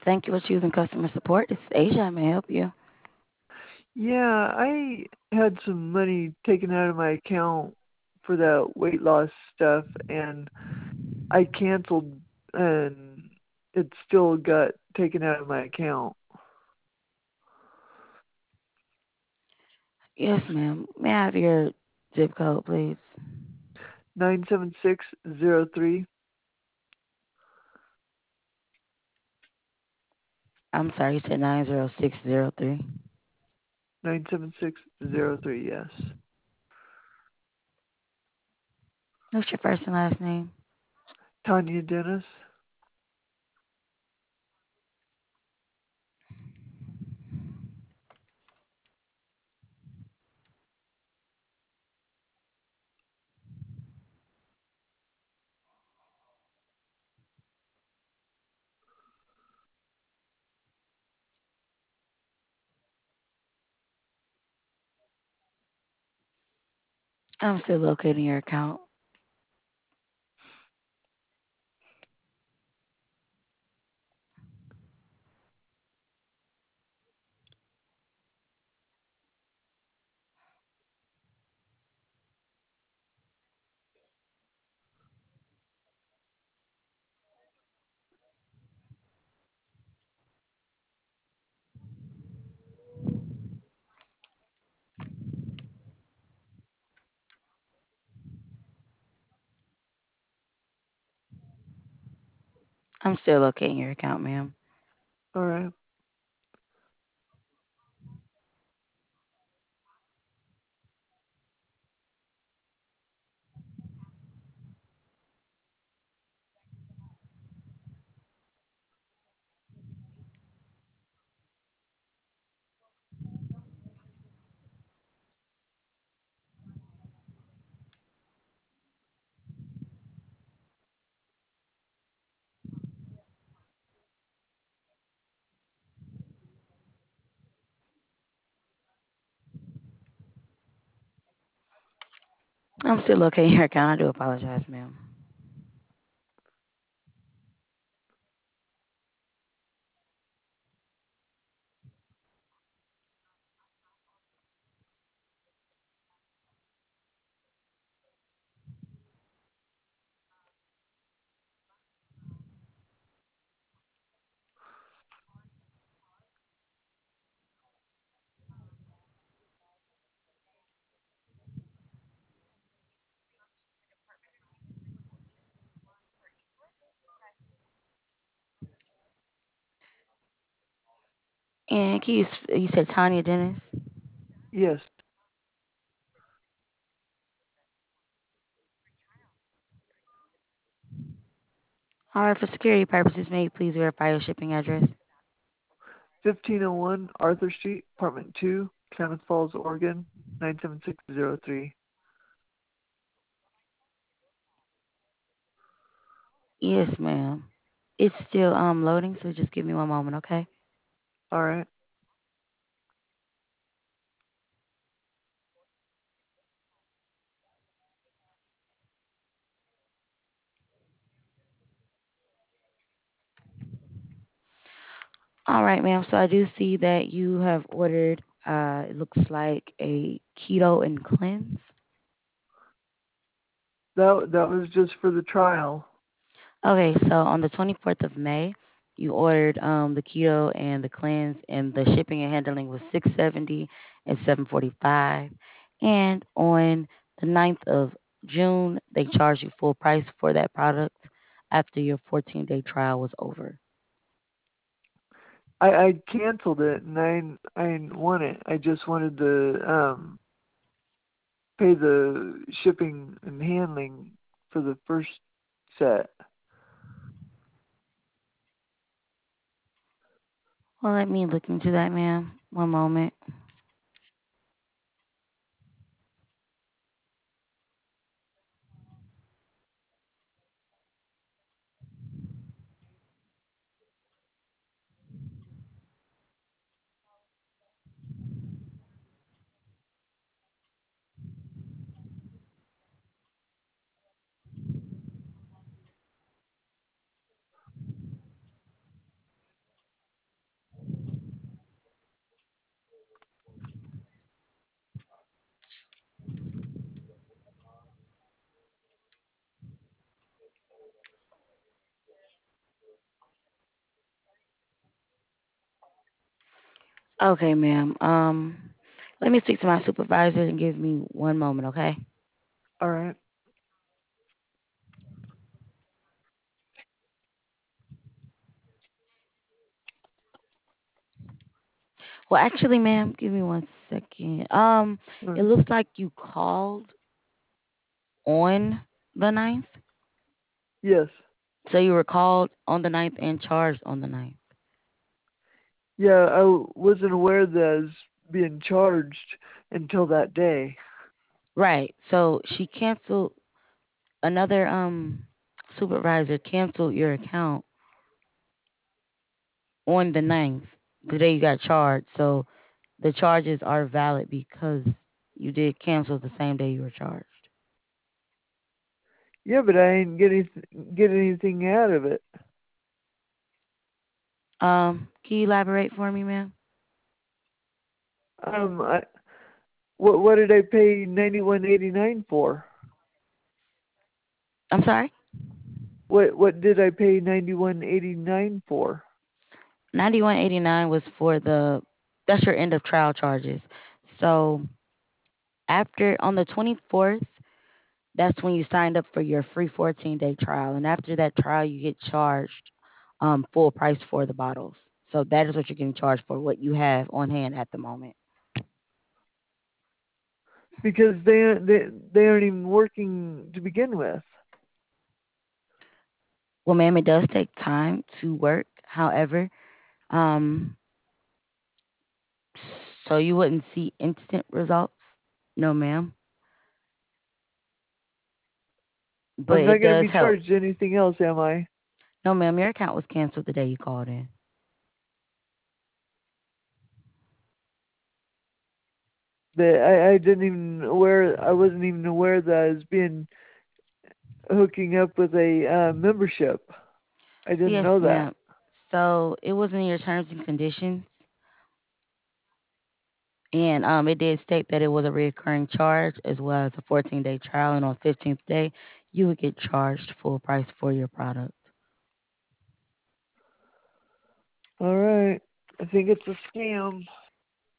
Thank you for choosing customer support. This is Asia. May I help you? Yeah, I had some money taken out of my account for that weight loss stuff, and I canceled, and it still got taken out of my account. Yes, ma'am. May I have your zip code, please? 97603. I'm sorry, you said 90603. 97603, yes. What's your first and last name? Tanya Dennis. I'm still locating your account. I'm still locating your account, ma'am. All right. I'm still locating your account. I do apologize, ma'am. And can you said Tanya Dennis? Yes. All right, for security purposes, may you please verify your shipping address? 1501 Arthur Street, apartment 2, Klamath Falls, Oregon, 97603. Yes, ma'am. It's still loading, so just give me one moment, okay? All right. All right, ma'am. So I do see that you have ordered it looks like a keto and cleanse. That was just for the trial. Okay, so on the 24th of May, you ordered the keto and the cleanse, and the shipping and handling was 670 and 745. And on the 9th of June, they charged you full price for that product after your 14-day trial was over. I canceled it, and I didn't want it. I just wanted to pay the shipping and handling for the first set. Well, let me look into that, ma'am. One moment. Okay, ma'am. Let me speak to my supervisor and give me one moment, okay? All right. Well, actually, ma'am, give me one second. Uh, It looks like you called on the ninth. yes. So you were called on the ninth and charged on the ninth. Yeah, I wasn't aware that I was being charged until that day. Right. So she canceled another supervisor canceled your account on the ninth, the day you got charged. So the charges are valid because you did cancel the same day you were charged. Yeah, but I didn't get anything out of it. Can you elaborate for me, ma'am? I what did I pay 91.89 for? I'm sorry? What did I pay 91.89 for? 9189 was for that's your end of trial charges. So after on the 24th, that's when you signed up for your free 14-day trial. And after that trial, you get charged full price for the bottles. So that is what you're getting charged for, what you have on hand at the moment. Because they aren't even working to begin with. Well, ma'am, it does take time to work. However, um, so you wouldn't see instant results. No, ma'am. But I'm not it going to does be help. charged anything else, am I? No, ma'am, your account was canceled the day you called in. That I didn't even aware. I wasn't even aware that I was being hooking up with a membership. I didn't know Yes, that. ma'am. So it was in your terms and conditions, and it did state that it was a recurring charge as well as a 14-day trial, and on 15th day, you would get charged full price for your product. All right. I think it's a scam.